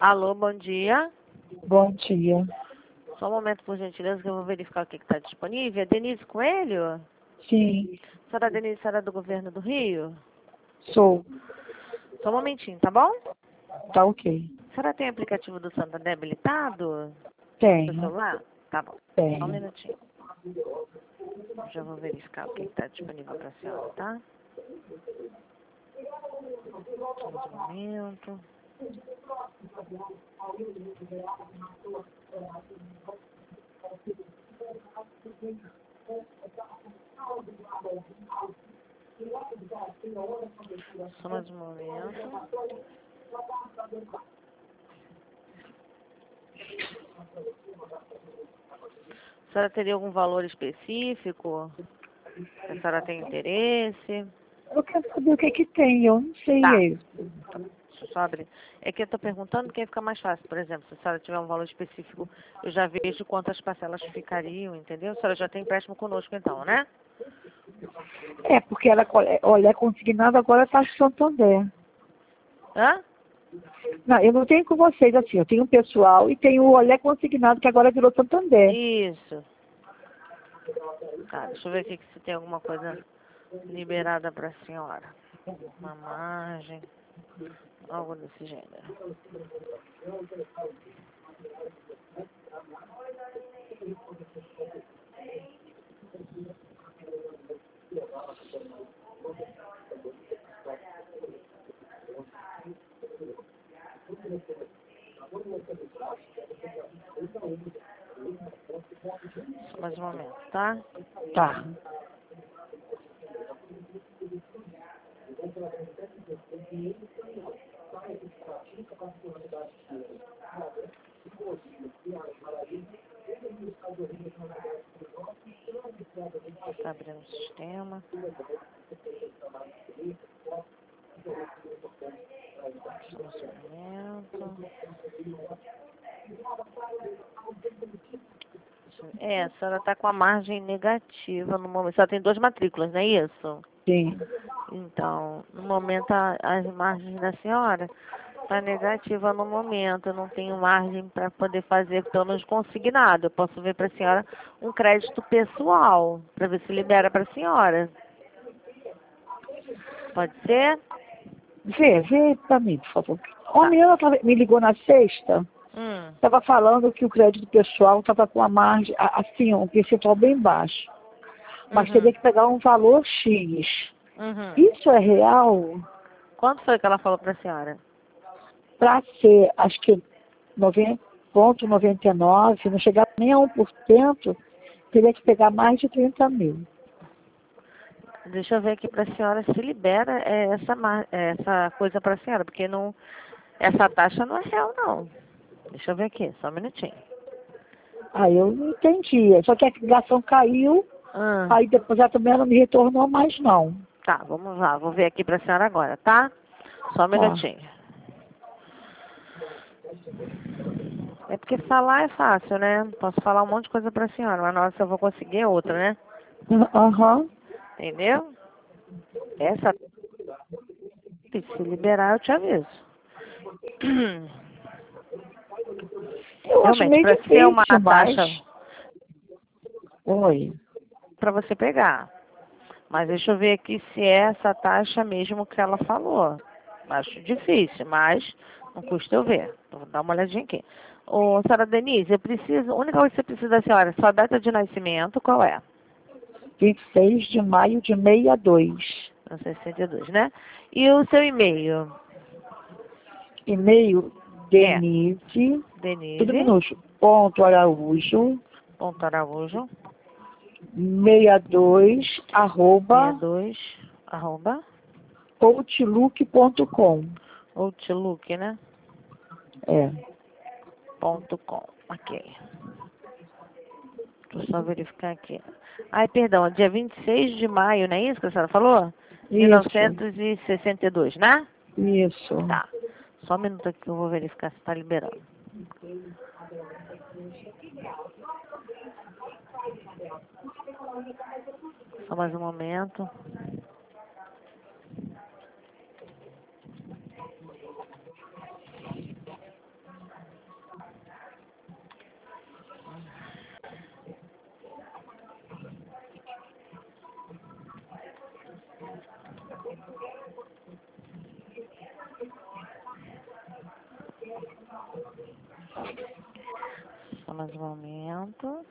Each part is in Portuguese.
Alô, bom dia. Bom dia. Só um momento, por gentileza, que eu vou verificar o que está disponível. É Denise Coelho? Sim, Senhora Denise, senhora do Governo do Rio? sou. Só um momentinho, tá bom? Tá ok. A senhora tem aplicativo do Santander habilitado no Tenho, celular? Tá bom. Só um tenho. minutinho. Já vou verificar o que está disponível para a senhora, tá? Só um momento. Só mais um momento. A senhora teria algum valor específico? A senhora tem interesse? Eu quero saber o que que tem, eu não sei Tá. isso. Deixa eu só abrir. É que eu estou perguntando porque fica mais fácil. Por exemplo, se a senhora tiver um valor específico, eu já vejo quantas parcelas ficariam, entendeu? A senhora já tem empréstimo conosco então, né? É, porque ela, olha, é consignado agora tá Santander. Hã? Não, eu não tenho com vocês assim, eu tenho um pessoal e tenho o Olé consignado que agora virou Santander. Isso. Tá, deixa eu ver aqui se tem alguma coisa liberada para a senhora. Uma margem, algo desse gênero. Só mais um momento, tá? Tá. Tá abrindo o sistema. Só mais um momento. É, a senhora está com a margem negativa no momento. A senhora tem 2 matrículas, não é isso? Sim. Então, no momento, as margens da senhora está negativa no momento. Eu não tenho margem para poder fazer pelo menos consignado. Eu posso ver para a senhora um crédito pessoal, para ver se libera para a senhora. Pode ser? Vê pra mim, por favor. Uma Tá. menina me ligou na sexta, estava falando que o crédito pessoal estava com a margem, assim, um percentual bem baixo. Mas Uhum. teria que pegar um valor X. Uhum. Isso é real? Quanto foi que ela falou para a senhora? Para ser, acho que 90,99, não chegar nem a 1%, teria que pegar mais de 30 mil. Deixa eu ver aqui para a senhora se libera essa coisa para a senhora, porque não, essa taxa não é real, não. Deixa eu ver aqui, só um minutinho. Aí eu não entendi. Só que a ligação caiu, Ah, aí depois ela também não me retornou mais não. tá, vamos lá, vou ver aqui para a senhora agora, tá? Só um Tá. minutinho. É porque falar é fácil, né? Posso falar um monte de coisa para a senhora, mas na hora que eu vou conseguir é outra, né? Aham. Entendeu? Essa, se liberar, eu te aviso. Eu acho Realmente, meio para ser uma difícil, mas... taxa Oi. para você pegar. Mas deixa eu ver aqui se é essa taxa mesmo que ela falou. Acho difícil, mas não custa eu ver. Vou dar uma olhadinha aqui. Ô, senhora Denise, eu preciso, a única coisa que você precisa da senhora, sua data de nascimento, qual é? 26 de maio de 62. 62, né? E o seu e-mail? E-mail, É, Denise, tudo Denise, minúsculo, ponto Araújo, ponto Araújo, 62, arroba, 62, arroba, outlook.com. Outlook, né? É, Ponto com. Ok. Deixa eu só verificar aqui. Ai, perdão, dia 26 de maio, não é isso que a senhora falou? isso, 1962, né? isso. Tá. Só um minuto aqui que eu vou verificar se está liberando. Só mais um momento. Só mais um momento.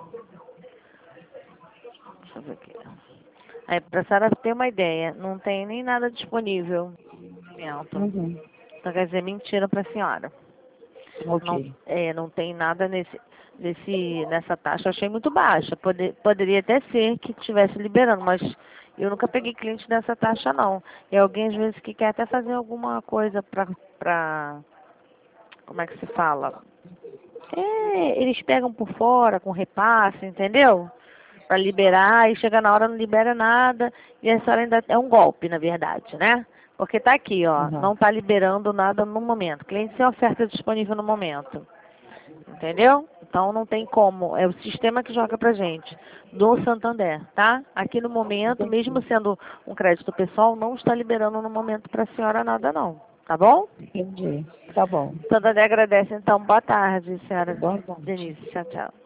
Deixa eu ver aqui. Aí, para a senhora ter uma ideia, não tem nem nada disponível. Uhum. Então, quer dizer, mentira para a senhora. Ok. Não tem nada nessa taxa. Eu achei muito baixa. Poderia até ser que estivesse liberando, mas eu nunca peguei cliente nessa taxa, não. E alguém, às vezes, que quer até fazer alguma coisa como é que se fala? Eles pegam por fora, com repasse, entendeu? Para liberar, e chega na hora não libera nada, e a senhora ainda é um golpe, na verdade, né? Porque tá aqui, ó, Uhum. não tá liberando nada no momento. Cliente sem oferta disponível no momento. Entendeu? Então não tem como. É o sistema que joga pra gente. Do Santander, tá? Aqui no momento, mesmo Entendi. sendo um crédito pessoal, não está liberando no momento pra senhora nada não. Tá bom? Entendi. Tá bom. Santander agradece então. Boa tarde, senhora Boa tarde. Denise. Tchau, tchau.